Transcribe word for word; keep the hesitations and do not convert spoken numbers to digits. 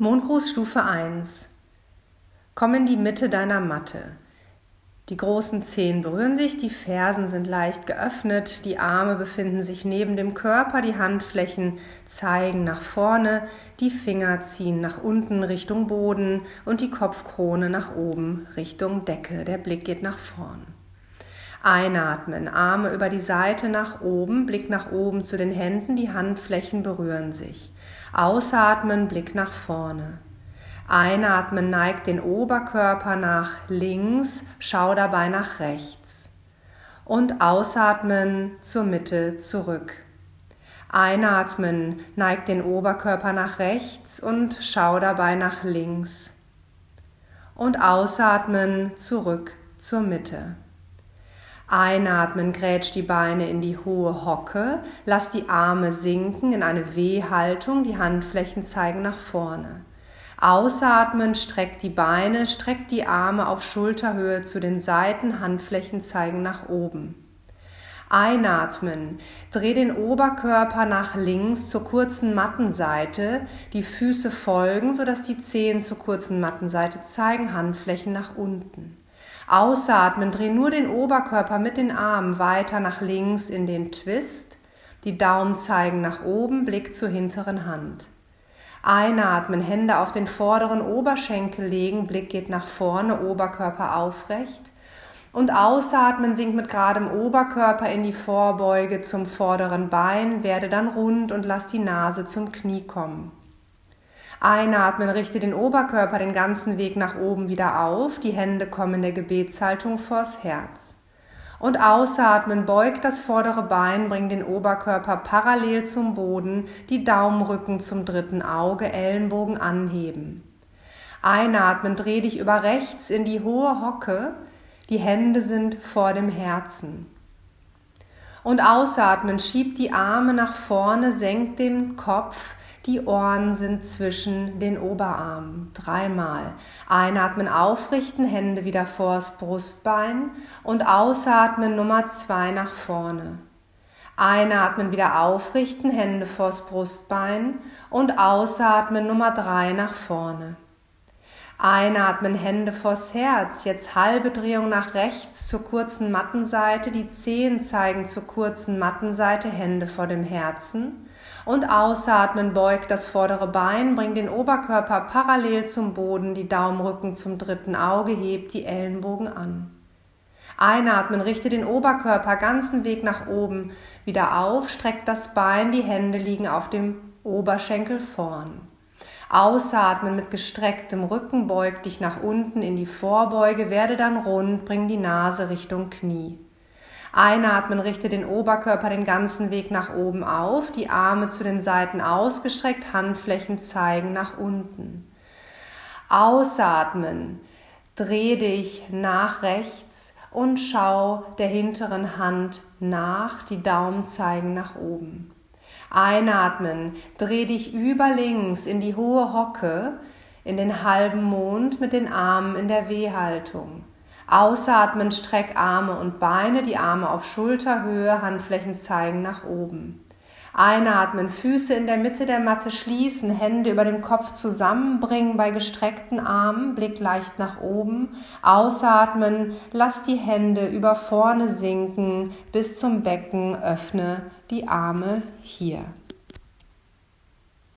Mondgruß Stufe eins. Komm in die Mitte deiner Matte. Die großen Zehen berühren sich, die Fersen sind leicht geöffnet, die Arme befinden sich neben dem Körper, die Handflächen zeigen nach vorne, die Finger ziehen nach unten Richtung Boden und die Kopfkrone nach oben Richtung Decke. Der Blick geht nach vorn. Einatmen, Arme über die Seite nach oben, Blick nach oben zu den Händen, die Handflächen berühren sich. Ausatmen, Blick nach vorne. Einatmen, neigt den Oberkörper nach links, schau dabei nach rechts. Und ausatmen, zur Mitte zurück. Einatmen, neigt den Oberkörper nach rechts und schau dabei nach links. Und ausatmen, zurück zur Mitte. Einatmen, grätsch die Beine in die hohe Hocke, lass die Arme sinken in eine W-Haltung, die Handflächen zeigen nach vorne. Ausatmen, streck die Beine, streck die Arme auf Schulterhöhe zu den Seiten, Handflächen zeigen nach oben. Einatmen, dreh den Oberkörper nach links zur kurzen Mattenseite, die Füße folgen, sodass die Zehen zur kurzen Mattenseite zeigen, Handflächen nach unten. Ausatmen, dreh nur den Oberkörper mit den Armen weiter nach links in den Twist. Die Daumen zeigen nach oben, Blick zur hinteren Hand. Einatmen, Hände auf den vorderen Oberschenkel legen, Blick geht nach vorne, Oberkörper aufrecht. Und ausatmen, sink mit geradem Oberkörper in die Vorbeuge zum vorderen Bein, werde dann rund und lass die Nase zum Knie kommen. Einatmen, richte den Oberkörper den ganzen Weg nach oben wieder auf, die Hände kommen in der Gebetshaltung vors Herz. Und ausatmen, beug das vordere Bein, bring den Oberkörper parallel zum Boden, die Daumenrücken zum dritten Auge, Ellenbogen anheben. Einatmen, dreh dich über rechts in die hohe Hocke, die Hände sind vor dem Herzen. Und ausatmen, schieb die Arme nach vorne, senk den Kopf, die Ohren sind zwischen den Oberarmen. Dreimal. Einatmen, aufrichten, Hände wieder vors Brustbein und ausatmen, Nummer zwei nach vorne. Einatmen, wieder aufrichten, Hände vors Brustbein und ausatmen, Nummer drei nach vorne. Einatmen, Hände vors Herz, jetzt halbe Drehung nach rechts zur kurzen Mattenseite, die Zehen zeigen zur kurzen Mattenseite, Hände vor dem Herzen. Und ausatmen, beug das vordere Bein, bring den Oberkörper parallel zum Boden, die Daumenrücken zum dritten Auge, hebt die Ellenbogen an. Einatmen, richte den Oberkörper ganzen Weg nach oben wieder auf, streck das Bein, die Hände liegen auf dem Oberschenkel vorn. Ausatmen mit gestrecktem Rücken, beug dich nach unten in die Vorbeuge, werde dann rund, bring die Nase Richtung Knie. Einatmen, richte den Oberkörper den ganzen Weg nach oben auf, die Arme zu den Seiten ausgestreckt, Handflächen zeigen nach unten. Ausatmen, dreh dich nach rechts und schau der hinteren Hand nach, die Daumen zeigen nach oben. Einatmen, dreh dich über links in die hohe Hocke, in den halben Mond mit den Armen in der W-Haltung. Ausatmen, streck Arme und Beine, die Arme auf Schulterhöhe, Handflächen zeigen nach oben. Einatmen, Füße in der Mitte der Matte schließen, Hände über dem Kopf zusammenbringen bei gestreckten Armen, Blick leicht nach oben. Ausatmen, lass die Hände über vorne sinken bis zum Becken, öffne die Arme hier.